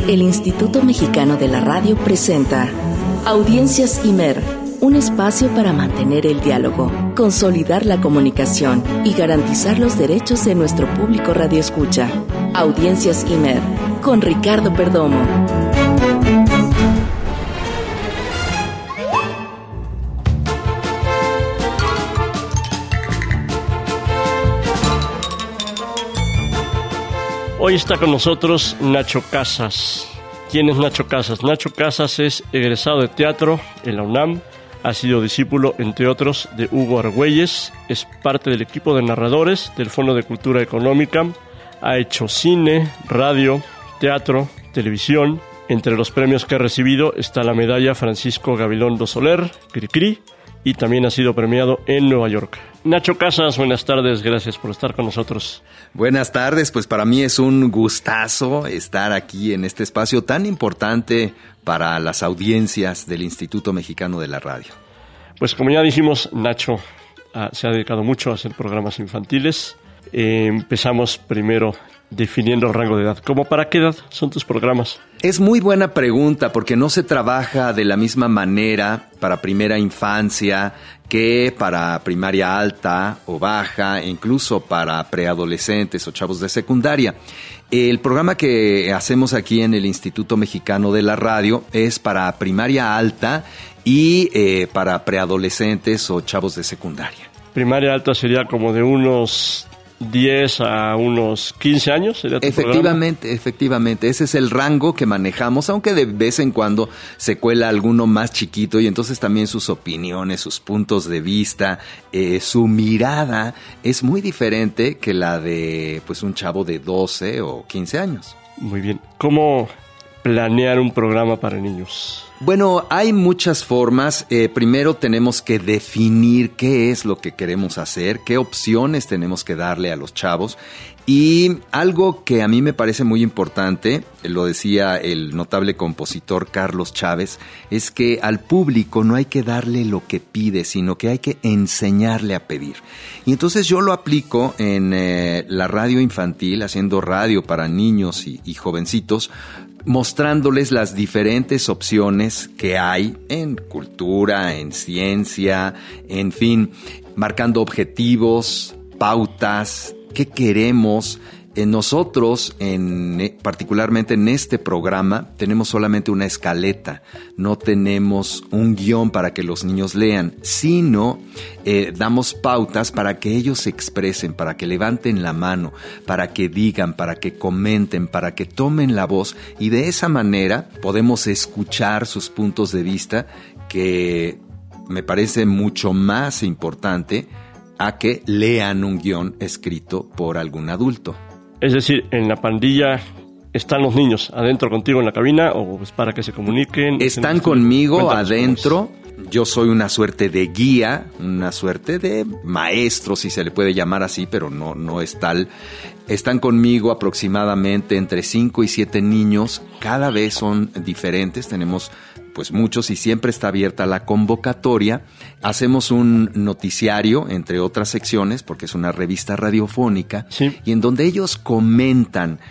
El Instituto Mexicano de la Radio presenta Audiencias IMER, un espacio para mantener el diálogo, consolidar la comunicación y garantizar los derechos de nuestro público radioescucha. Audiencias IMER, con Ricardo Perdomo. Hoy está con nosotros Nacho Casas. ¿Quién es Nacho Casas? Nacho Casas es egresado de teatro en la UNAM, ha sido discípulo, entre otros, de Hugo Argüelles, es parte del equipo de narradores del Fondo de Cultura Económica, ha hecho cine, radio, teatro, televisión. Entre los premios que ha recibido está la medalla Francisco Gabilondo Soler, Cricri, y también ha sido premiado en Nueva York. Nacho Casas, buenas tardes, gracias por estar con nosotros. Buenas tardes, pues para mí es un gustazo estar aquí en este espacio tan importante para las audiencias del Instituto Mexicano de la Radio. Pues como ya dijimos, Nacho se ha dedicado mucho a hacer programas infantiles. Empezamos primero definiendo el rango de edad. ¿Cómo para qué edad son tus programas? Es muy buena pregunta porque no se trabaja de la misma manera para primera infancia que para primaria alta o baja, e incluso para preadolescentes o chavos de secundaria. El programa que hacemos aquí en el Instituto Mexicano de la Radio es para primaria alta y para preadolescentes o chavos de secundaria. Primaria alta sería como de unos 10 a unos 15 años. ¿Sería tu Efectivamente, ese es el rango que manejamos, aunque de vez en cuando se cuela alguno más chiquito y entonces también sus opiniones, sus puntos de vista, su mirada es muy diferente que la de pues un chavo de 12 o 15 años. Muy bien. ¿Cómo planear un programa para niños? Bueno, hay muchas formas. Primero tenemos que definir qué es lo que queremos hacer, qué opciones tenemos que darle a los chavos. Y algo que a mí me parece muy importante, lo decía el notable compositor Carlos Chávez, es que al público no hay que darle lo que pide, sino que hay que enseñarle a pedir. Y entonces yo lo aplico en la radio infantil, haciendo radio para niños y jovencitos, mostrándoles las diferentes opciones que hay en cultura, en ciencia, en fin, marcando objetivos, pautas, qué queremos. Nosotros, particularmente en este programa, tenemos solamente una escaleta, no tenemos un guión para que los niños lean, sino damos pautas para que ellos se expresen, para que levanten la mano, para que digan, para que comenten, para que tomen la voz, y de esa manera podemos escuchar sus puntos de vista, que me parece mucho más importante a que lean un guión escrito por algún adulto. Es decir, en la pandilla están los niños adentro contigo en la cabina, o pues para que se comuniquen. Están conmigo adentro. Yo soy una suerte de guía, una suerte de maestro, si se le puede llamar así, pero no es tal. Están conmigo aproximadamente entre 5 y 7 niños. Cada vez son diferentes, tenemos pues muchos, y siempre está abierta la convocatoria. Hacemos un noticiario, entre otras secciones, porque es una revista radiofónica, sí, y en donde ellos comentan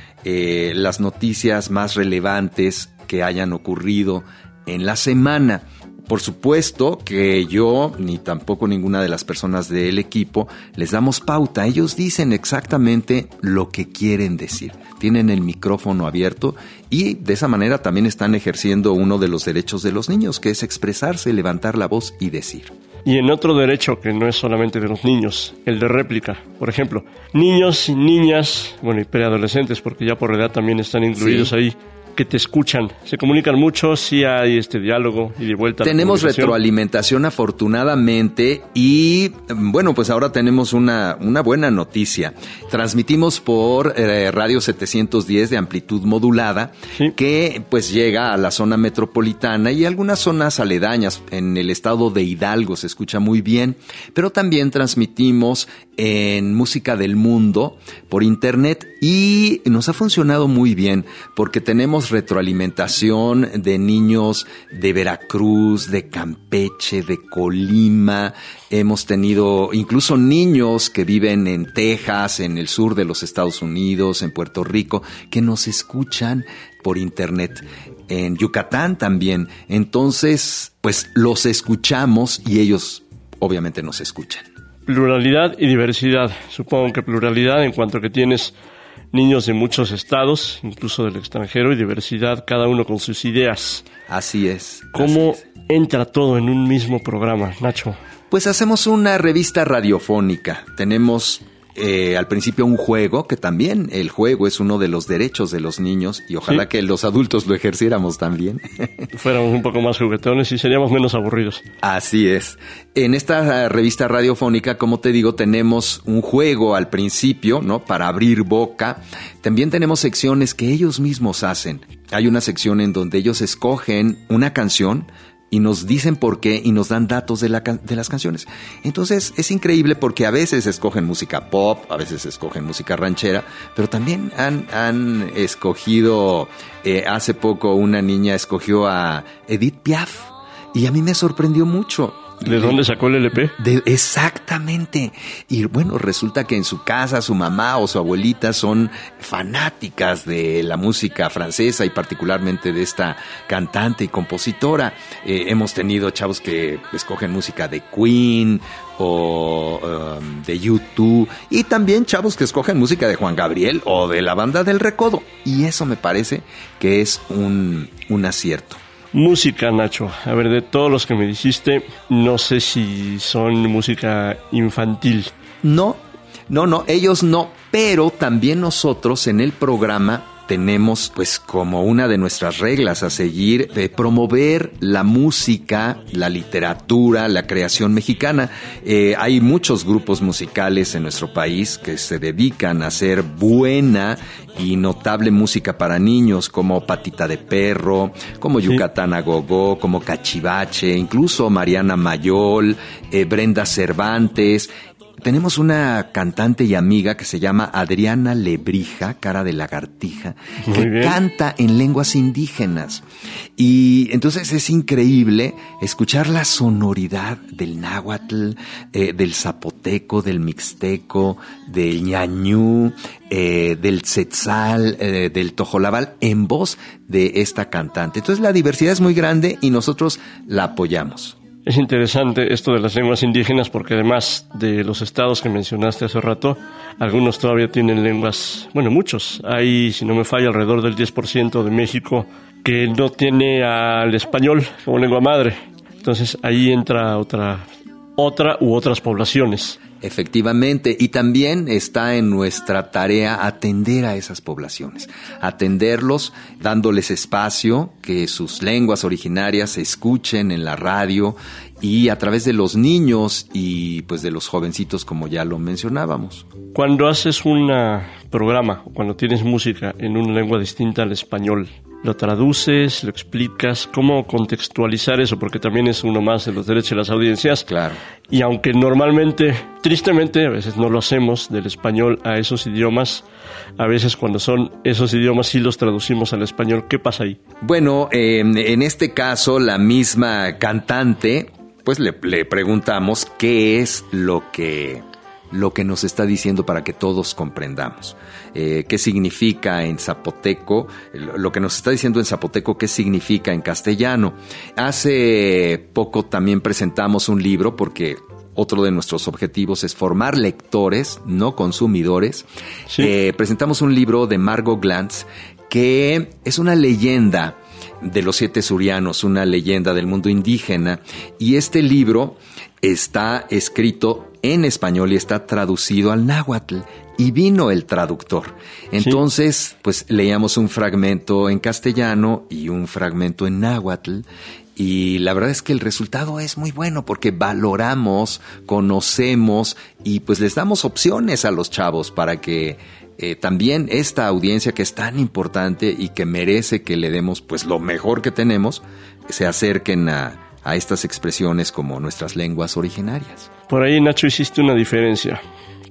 las noticias más relevantes que hayan ocurrido en la semana. Por supuesto que yo, ni tampoco ninguna de las personas del equipo, les damos pauta. Ellos dicen exactamente lo que quieren decir. Tienen el micrófono abierto y de esa manera también están ejerciendo uno de los derechos de los niños, que es expresarse, levantar la voz y decir. Y en otro derecho que no es solamente de los niños, el de réplica. Por ejemplo, niños y niñas, bueno, y preadolescentes, porque ya por edad también están incluidos, sí, ahí, que te escuchan, se comunican mucho, sí hay este diálogo y de vuelta. Tenemos retroalimentación afortunadamente y bueno, pues ahora tenemos una buena noticia. Transmitimos por Radio 710 de amplitud modulada, sí, que pues llega a la zona metropolitana y algunas zonas aledañas. En el estado de Hidalgo se escucha muy bien, pero también transmitimos en música del mundo por internet y nos ha funcionado muy bien porque tenemos retroalimentación de niños de Veracruz, de Campeche, de Colima. Hemos tenido incluso niños que viven en Texas, en el sur de los Estados Unidos, en Puerto Rico, que nos escuchan por internet. En Yucatán también. Entonces, pues los escuchamos y ellos obviamente nos escuchan. Pluralidad y diversidad. Supongo que pluralidad en cuanto que tienes niños de muchos estados, incluso del extranjero, y diversidad, cada uno con sus ideas. Así es. ¿Cómo así es. entra todo en un mismo programa, Nacho? Pues hacemos una revista radiofónica. Tenemos al principio un juego, que también el juego es uno de los derechos de los niños y ojalá que los adultos lo ejerciéramos también. Fuéramos un poco más juguetones y seríamos menos aburridos. Así es. En esta revista radiofónica, como te digo, tenemos un juego al principio, ¿no? Para abrir boca. También tenemos secciones que ellos mismos hacen. Hay una sección en donde ellos escogen una canción y nos dicen por qué y nos dan datos de las canciones. Entonces es increíble porque a veces escogen música pop, a veces escogen música ranchera, pero también han escogido, hace poco una niña escogió a Edith Piaf y a mí me sorprendió mucho. ¿De dónde sacó el LP? Exactamente. Y bueno, resulta que en su casa su mamá o su abuelita son fanáticas de la música francesa y particularmente de esta cantante y compositora. Hemos tenido chavos que escogen música de Queen o de U2 y también chavos que escogen música de Juan Gabriel o de la Banda del Recodo. Y eso me parece que es un acierto. Música, Nacho. A ver, de todos los que me dijiste, no sé si son música infantil. No, ellos no, pero también nosotros en el programa tenemos pues como una de nuestras reglas a seguir de promover la música, la literatura, la creación mexicana. Hay muchos grupos musicales en nuestro país que se dedican a hacer buena y notable música para niños, como Patita de Perro, como Yucatán a Gogó, como Cachivache, incluso Mariana Mayol, Brenda Cervantes. Tenemos una cantante y amiga que se llama Adriana Lebrija, cara de lagartija, que canta en lenguas indígenas. Y entonces es increíble escuchar la sonoridad del náhuatl, del zapoteco, del mixteco, del ñañú, del tzetzal, del tojolabal, en voz de esta cantante. Entonces la diversidad es muy grande y nosotros la apoyamos. Es interesante esto de las lenguas indígenas porque además de los estados que mencionaste hace rato, algunos todavía tienen lenguas, bueno, muchos. Hay, si no me falla, alrededor del 10% de México que no tiene al español como lengua madre. Entonces ahí entra otra u otras poblaciones. Efectivamente, y también está en nuestra tarea atender a esas poblaciones, atenderlos dándoles espacio, que sus lenguas originarias se escuchen en la radio y a través de los niños y pues de los jovencitos, como ya lo mencionábamos. Cuando haces un programa, cuando tienes música en una lengua distinta al español, ¿lo traduces, lo explicas? ¿Cómo contextualizar eso? Porque también es uno más de los derechos de las audiencias. Claro. Y aunque normalmente, tristemente, a veces no lo hacemos del español a esos idiomas, a veces cuando son esos idiomas sí los traducimos al español. ¿Qué pasa ahí? Bueno, en este caso, la misma cantante, pues le preguntamos qué es lo que nos está diciendo para que todos comprendamos. ¿Qué significa en zapoteco? Lo que nos está diciendo en zapoteco, ¿qué significa en castellano? Hace poco también presentamos un libro porque otro de nuestros objetivos es formar lectores, no consumidores. Sí. Presentamos un libro de Margot Glantz que es una leyenda de los 7 surianos, una leyenda del mundo indígena, y este libro está escrito en español y está traducido al náhuatl, y vino el traductor. Entonces, pues leíamos un fragmento en castellano y un fragmento en náhuatl, y la verdad es que el resultado es muy bueno porque valoramos, conocemos y pues les damos opciones a los chavos para que también esta audiencia que es tan importante y que merece que le demos pues lo mejor que tenemos, se acerquen a estas expresiones como nuestras lenguas originarias. Por ahí, Nacho, hiciste una diferencia.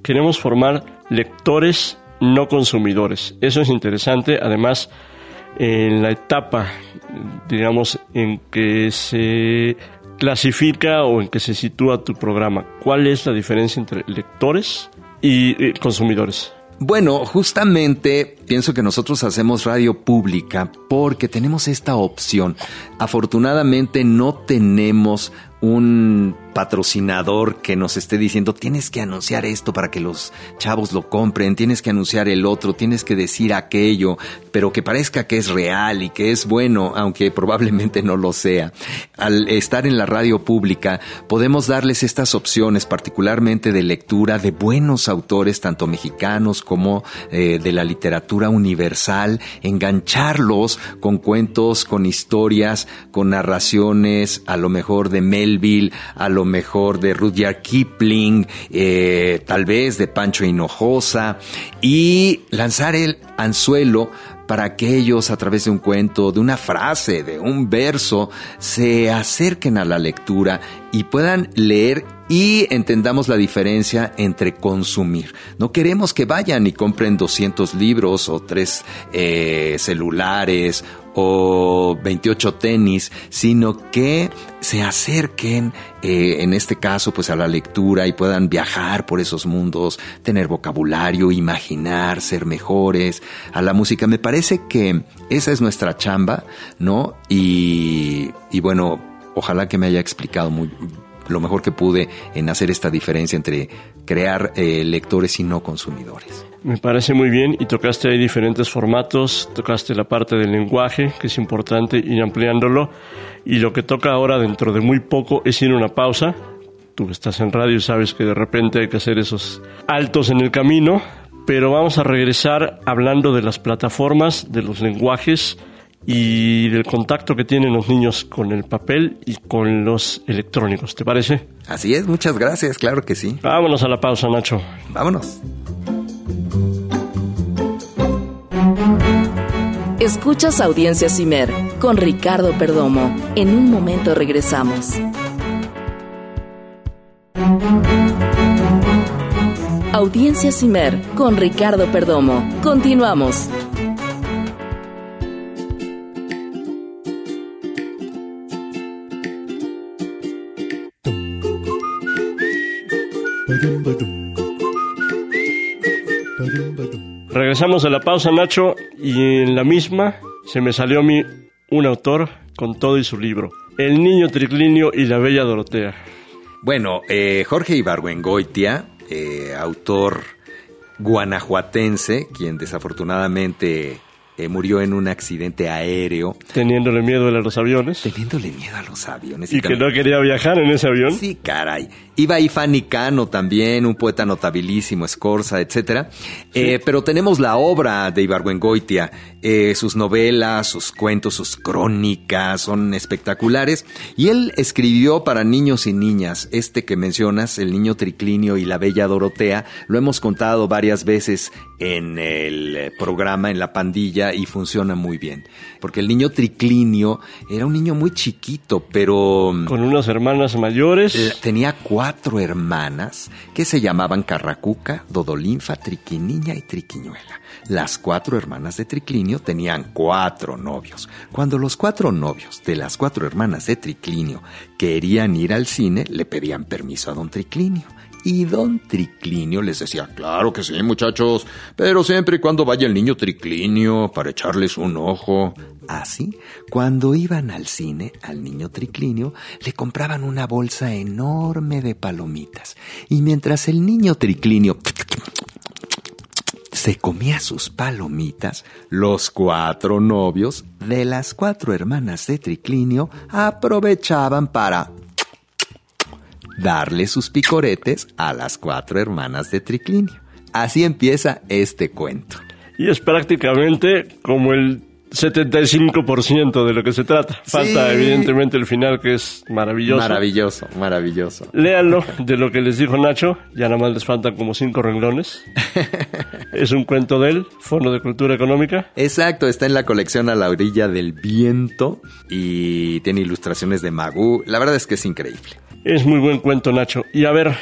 queremos formar lectores, no consumidores. Eso es interesante. Además, en la etapa, digamos, en que se clasifica o en que se sitúa tu programa, ¿cuál es la diferencia entre lectores y consumidores? Bueno, justamente pienso que nosotros hacemos radio pública porque tenemos esta opción. Afortunadamente no tenemos un patrocinador que nos esté diciendo tienes que anunciar esto para que los chavos lo compren, tienes que anunciar el otro, tienes que decir aquello, pero que parezca que es real y que es bueno, aunque probablemente no lo sea. Al estar en la radio pública podemos darles estas opciones, particularmente de lectura de buenos autores, tanto mexicanos como de la literatura universal, engancharlos con cuentos, con historias, con narraciones, a lo mejor de Melville, a lo mejor de Rudyard Kipling, tal vez de Pancho Hinojosa, y lanzar el anzuelo para que ellos, a través de un cuento, de una frase, de un verso, se acerquen a la lectura y puedan leer y entendamos la diferencia entre consumir. No queremos que vayan y compren 200 libros o 3 celulares o 28 tenis, sino que se acerquen, en este caso, pues a la lectura y puedan viajar por esos mundos, tener vocabulario, imaginar, ser mejores, a la música. Me parece que esa es nuestra chamba, ¿no? Y bueno, ojalá que me haya explicado lo mejor que pude en hacer esta diferencia entre crear lectores y no consumidores. Me parece muy bien, y tocaste ahí diferentes formatos, tocaste la parte del lenguaje, que es importante ir ampliándolo, y lo que toca ahora dentro de muy poco es ir a una pausa. Tú estás en radio y sabes que de repente hay que hacer esos altos en el camino, pero vamos a regresar hablando de las plataformas, de los lenguajes y del contacto que tienen los niños con el papel y con los electrónicos. ¿Te parece? Así es, muchas gracias, claro que sí. Vámonos a la pausa, Nacho. Vámonos. Escuchas Audiencia Cimer con Ricardo Perdomo. En un momento regresamos. Audiencia Cimer con Ricardo Perdomo. Continuamos. Regresamos a la pausa, Nacho, y en la misma se me salió a mí un autor con todo y su libro, El niño triclinio y la bella Dorotea. Bueno, Jorge Ibargüengoitia, autor guanajuatense, quien desafortunadamente murió en un accidente aéreo. Teniéndole miedo a los aviones. Teniéndole miedo a los aviones. Y que no quería viajar en ese avión. Sí, caray. Iba ahí Fanny Cano también, un poeta notabilísimo, Escorza, etcétera. Sí. Pero tenemos la obra de Ibargüengoitia, sus novelas, sus cuentos, sus crónicas, son espectaculares. Y él escribió para niños y niñas, que mencionas, El niño triclinio y la bella Dorotea. Lo hemos contado varias veces en el programa, en La Pandilla, y funciona muy bien. Porque el niño triclinio era un niño muy chiquito, pero... con unas hermanas mayores. Tenía 4 hermanas que se llamaban Carracuca, Dodolinfa, Triquiniña y Triquiñuela. Las 4 hermanas de Triclinio tenían 4 novios. Cuando los 4 novios de las 4 hermanas de Triclinio querían ir al cine, le pedían permiso a don Triclinio. Y don Triclinio les decía, claro que sí, muchachos, pero siempre y cuando vaya el niño Triclinio para echarles un ojo. Así, cuando iban al cine, al niño Triclinio le compraban una bolsa enorme de palomitas. Y mientras el niño Triclinio se comía sus palomitas, los 4 novios de las 4 hermanas de Triclinio aprovechaban para darle sus picoretes a las 4 hermanas de Triclinio. Así empieza este cuento. Y es prácticamente como el 75% de lo que se trata. Falta, sí, evidentemente el final, que es maravilloso. Maravilloso, maravilloso. Léanlo, de lo que les dijo Nacho. Ya nada más les faltan como 5 renglones. Es un cuento de él, Fondo de Cultura Económica. Exacto, está en la colección A la orilla del viento y tiene ilustraciones de Magú. La verdad es que es increíble. Es muy buen cuento, Nacho. Y a ver,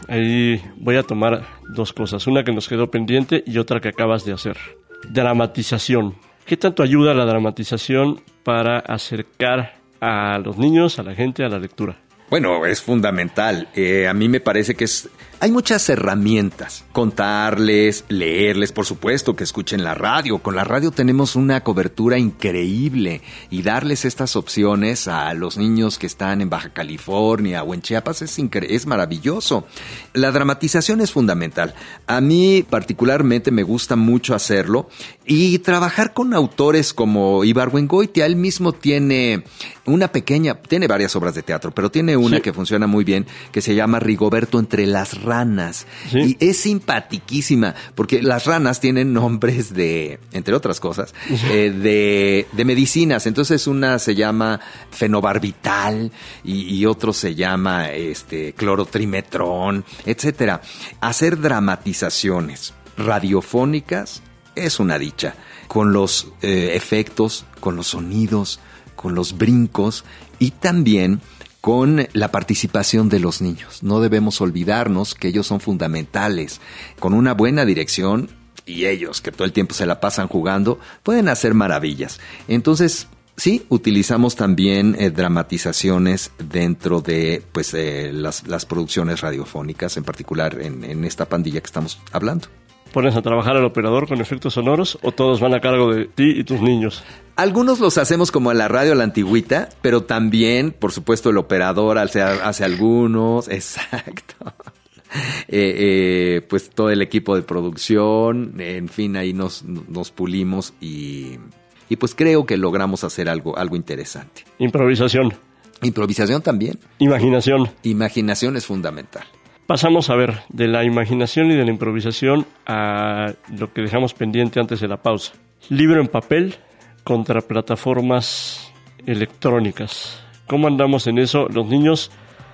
ahí voy a tomar dos cosas, una que nos quedó pendiente y otra que acabas de hacer. Dramatización. ¿Qué tanto ayuda la dramatización para acercar a los niños, a la gente, a la lectura? Bueno, es fundamental. A mí me parece que hay muchas herramientas. Contarles, leerles, por supuesto, que escuchen la radio. Con la radio tenemos una cobertura increíble y darles estas opciones a los niños que están en Baja California o en Chiapas es maravilloso. La dramatización es fundamental. A mí particularmente me gusta mucho hacerlo y trabajar con autores como Ibargüengoitia. Él mismo tiene tiene varias obras de teatro, pero tiene una que funciona muy bien, que se llama Rigoberto entre las ranas. Sí. Y es simpatiquísima, porque las ranas tienen nombres entre otras cosas, de medicinas. Entonces una se llama fenobarbital y otro se llama clorotrimetrón, etcétera. Hacer dramatizaciones radiofónicas es una dicha, con los efectos, con los sonidos, con los brincos y también con la participación de los niños. No debemos olvidarnos que ellos son fundamentales. Con una buena dirección, y ellos que todo el tiempo se la pasan jugando, pueden hacer maravillas. Entonces, sí, utilizamos también dramatizaciones dentro de las producciones radiofónicas, en particular en esta pandilla que estamos hablando. ¿Pones a trabajar al operador con efectos sonoros o todos van a cargo de ti y tus niños? Algunos los hacemos como a la radio a la antigüita, pero también, por supuesto, el operador hace algunos. Exacto. Pues todo el equipo de producción, en fin, ahí nos pulimos y pues creo que logramos hacer algo interesante. Improvisación. Improvisación también. Imaginación. Imaginación es fundamental. Pasamos a ver de la imaginación y de la improvisación a lo que dejamos pendiente antes de la pausa. Libro en papel contra plataformas electrónicas. ¿Cómo andamos en eso? Los niños,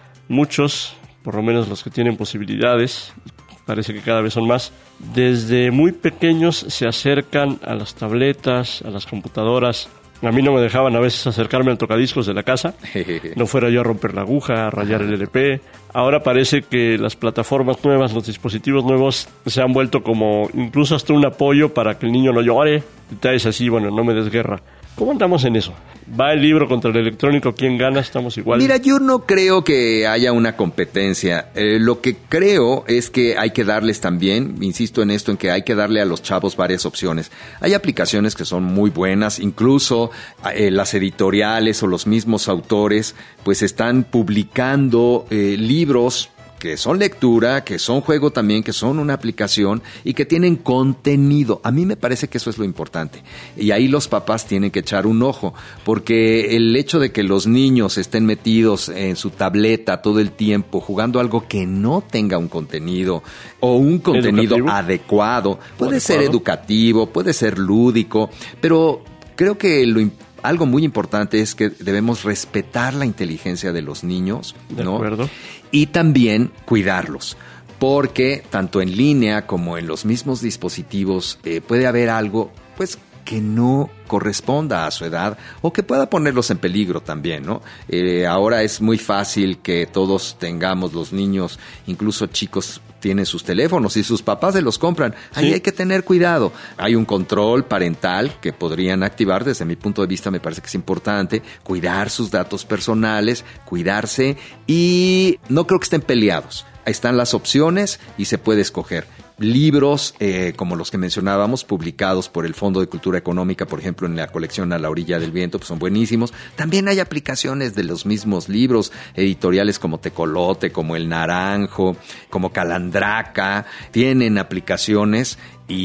muchos, por lo menos los que tienen posibilidades, parece que cada vez son más, desde muy pequeños se acercan a las tabletas, a las computadoras. A mí no me dejaban a veces acercarme al tocadiscos de la casa, no fuera yo a romper la aguja, a rayar el LP. Ahora parece que las plataformas nuevas, los dispositivos nuevos se han vuelto como incluso hasta un apoyo para que el niño no llore. Detalles así, bueno, no me des guerra. ¿Cómo andamos en eso? ¿Va el libro contra el electrónico? ¿Quién gana? ¿Estamos igual? Mira, yo no creo que haya una competencia. Lo que creo es que hay que darles también, insisto en esto, en que hay que darle a los chavos varias opciones. Hay aplicaciones que son muy buenas, incluso las editoriales o los mismos autores pues están publicando libros que son lectura, que son juego también, que son una aplicación y que tienen contenido. A mí me parece que eso es lo importante. Y ahí los papás tienen que echar un ojo, porque el hecho de que los niños estén metidos en su tableta todo el tiempo jugando algo que no tenga un contenido o un contenido adecuado, puede ser educativo, puede ser lúdico, pero creo que algo muy importante es que debemos respetar la inteligencia de los niños, ¿no? De acuerdo. Y también cuidarlos, porque tanto en línea como en los mismos dispositivos puede haber algo, pues, que no corresponda a su edad o que pueda ponerlos en peligro también, ¿no? Ahora es muy fácil que todos tengamos, los niños, incluso chicos, tienen sus teléfonos y sus papás se los compran. Ahí hay que tener cuidado. Hay un control parental que podrían activar. Desde mi punto de vista me parece que es importante cuidar sus datos personales, cuidarse, y no creo que estén peleados. Ahí están las opciones y se puede escoger. Libros como los que mencionábamos, publicados por el Fondo de Cultura Económica, por ejemplo, en la colección A la Orilla del Viento, pues son buenísimos. También hay aplicaciones de los mismos libros, editoriales como Tecolote, como El Naranjo, como Calandraca. Tienen aplicaciones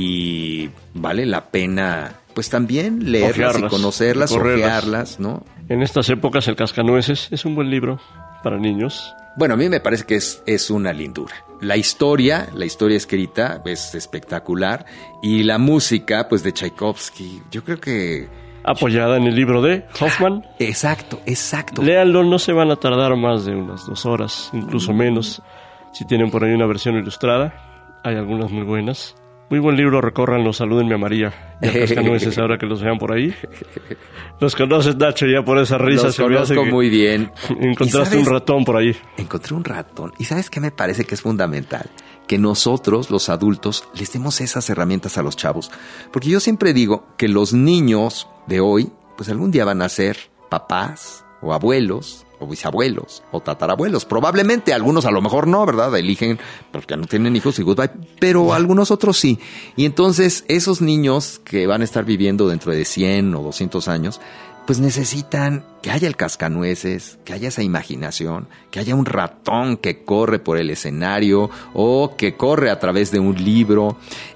y vale la pena, pues también leerlas y conocerlas, ojearlas, ¿no? En estas épocas, El Cascanueces es un buen libro para niños. Bueno, a mí me parece que es una lindura. La historia escrita es espectacular y la música, pues, de Tchaikovsky, yo creo que... Apoyada en el libro de Hoffman. Exacto. Léanlo, no se van a tardar más de unas 2 horas, incluso menos. Si tienen por ahí una versión ilustrada, hay algunas muy buenas. Muy buen libro, recórranlo, salúdenme a María y a Cascanueces ahora que los vean por ahí. Los conoces, Nacho, ya por esa risa. Los conozco muy bien. Encontraste un ratón por ahí. Encontré un ratón. ¿Y sabes qué me parece que es fundamental? Que nosotros, los adultos, les demos esas herramientas a los chavos. Porque yo siempre digo que los niños de hoy, pues algún día van a ser papás o abuelos o bisabuelos o tatarabuelos. Probablemente algunos a lo mejor no, ¿verdad? Eligen porque no tienen hijos y goodbye, pero algunos otros sí. Y entonces esos niños que van a estar viviendo dentro de 100 o 200 años, pues necesitan que haya el cascanueces, que haya esa imaginación, que haya un ratón que corre por el escenario o que corre a través de un libro,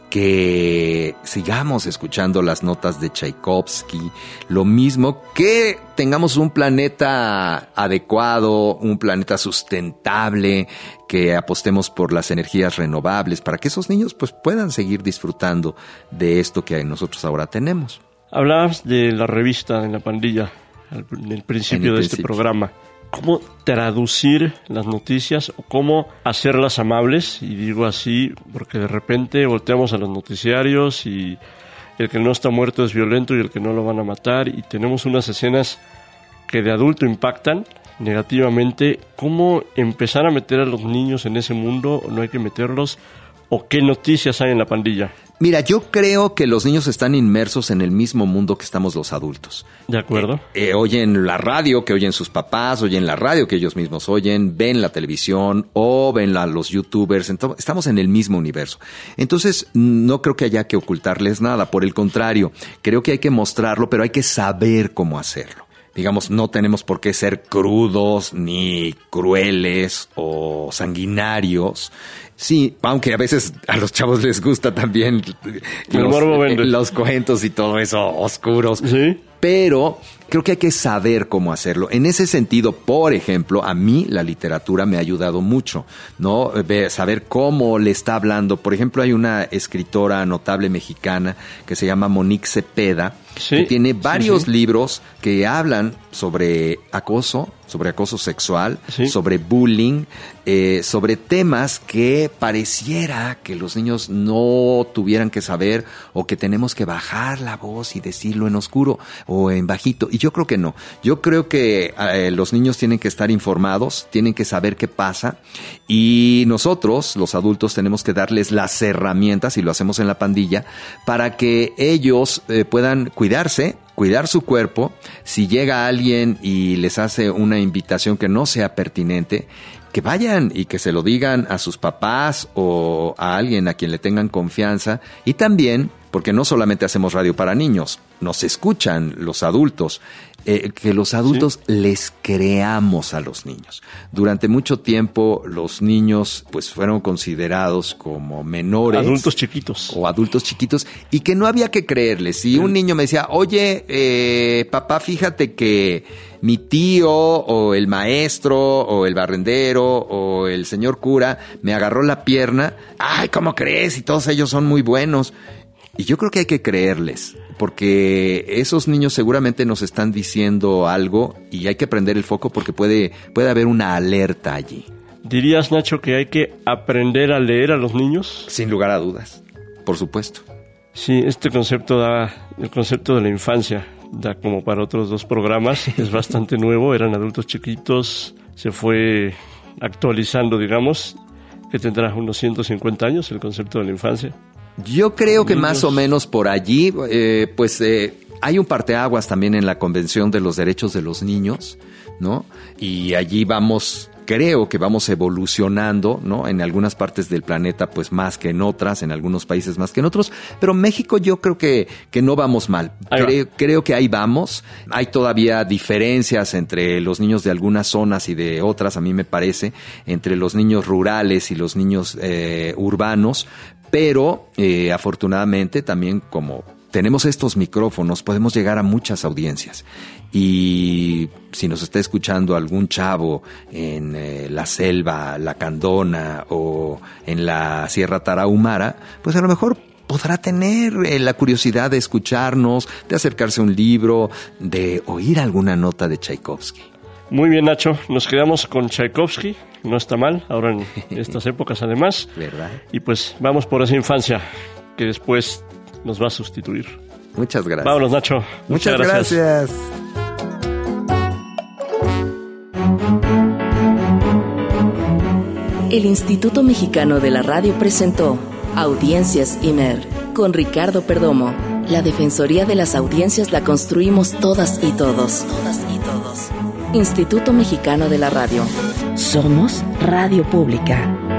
que sigamos escuchando las notas de Tchaikovsky, lo mismo que tengamos un planeta adecuado, un planeta sustentable, que apostemos por las energías renovables para que esos niños pues puedan seguir disfrutando de esto que nosotros ahora tenemos. Hablabas de la revista en la pandilla en el principio de este programa. ¿Cómo traducir las noticias o cómo hacerlas amables? Y digo así porque de repente volteamos a los noticiarios y el que no está muerto es violento y el que no lo van a matar, y tenemos unas escenas que de adulto impactan negativamente. ¿Cómo empezar a meter a los niños en ese mundo? ¿O no hay que meterlos? ¿O qué noticias hay en la pandilla? Mira, yo creo que los niños están inmersos en el mismo mundo que estamos los adultos. De acuerdo. Oyen la radio que oyen sus papás, oyen la radio que ellos mismos oyen, ven la televisión o ven los youtubers. Entonces, estamos en el mismo universo. Entonces, no creo que haya que ocultarles nada. Por el contrario, creo que hay que mostrarlo, pero hay que saber cómo hacerlo. Digamos, no tenemos por qué ser crudos, ni crueles o sanguinarios. Sí, aunque a veces a los chavos les gusta también los cuentos y todo eso oscuros. Sí. Pero creo que hay que saber cómo hacerlo. En ese sentido, por ejemplo, a mí la literatura me ha ayudado mucho, ¿no? Saber cómo le está hablando. Por ejemplo, hay una escritora notable mexicana que se llama Monique Cepeda, sí, que tiene varios libros que hablan sobre acoso sexual, sí, sobre bullying, sobre temas que pareciera que los niños no tuvieran que saber o que tenemos que bajar la voz y decirlo en oscuro o en bajito. Y yo creo que no. Yo creo que los niños tienen que estar informados, tienen que saber qué pasa, y nosotros, los adultos, tenemos que darles las herramientas, y lo hacemos en la pandilla, para que ellos puedan cuidarse, cuidar su cuerpo. Si llega alguien y les hace una invitación que no sea pertinente, que vayan y que se lo digan a sus papás o a alguien a quien le tengan confianza. Y también, porque no solamente hacemos radio para niños, nos escuchan los adultos, que los adultos, sí, les creamos a los niños. Durante mucho tiempo los niños pues fueron considerados como menores. Adultos chiquitos. O adultos chiquitos, y que no había que creerles. Si un niño me decía, oye, papá, fíjate que mi tío o el maestro o el barrendero o el señor cura me agarró la pierna, ay, ¿cómo crees? Y todos ellos son muy buenos. Y yo creo que hay que creerles, porque esos niños seguramente nos están diciendo algo y hay que prender el foco porque puede haber una alerta allí. ¿Dirías, Nacho, que hay que aprender a leer a los niños? Sin lugar a dudas, por supuesto. Sí, este concepto el concepto de la infancia da como para otros 2 programas, es bastante nuevo, eran adultos chiquitos, se fue actualizando, digamos, que tendrá unos 150 años el concepto de la infancia. Yo creo que más o menos por allí, hay un parteaguas también en la Convención de los Derechos de los Niños, ¿no? Y allí creo que vamos evolucionando, ¿no? En algunas partes del planeta, pues más que en otras, en algunos países más que en otros, pero México yo creo que no vamos mal. Creo que ahí vamos. Hay todavía diferencias entre los niños de algunas zonas y de otras, a mí me parece, entre los niños rurales y los niños urbanos, pero afortunadamente también, como tenemos estos micrófonos, podemos llegar a muchas audiencias. Y si nos está escuchando algún chavo en la selva lacandona o en la Sierra Tarahumara, pues a lo mejor podrá tener la curiosidad de escucharnos, de acercarse a un libro, de oír alguna nota de Tchaikovsky. Muy bien, Nacho, nos quedamos con Tchaikovsky, no está mal, ahora en estas épocas además. ¿Verdad? Y pues vamos por esa infancia. que después nos va a sustituir. Muchas gracias. Vámonos, Nacho. Muchas gracias. El Instituto Mexicano de la Radio presentó Audiencias IMER con Ricardo Perdomo. La Defensoría de las Audiencias la construimos todas y todos. Instituto Mexicano de la Radio. Somos Radio Pública.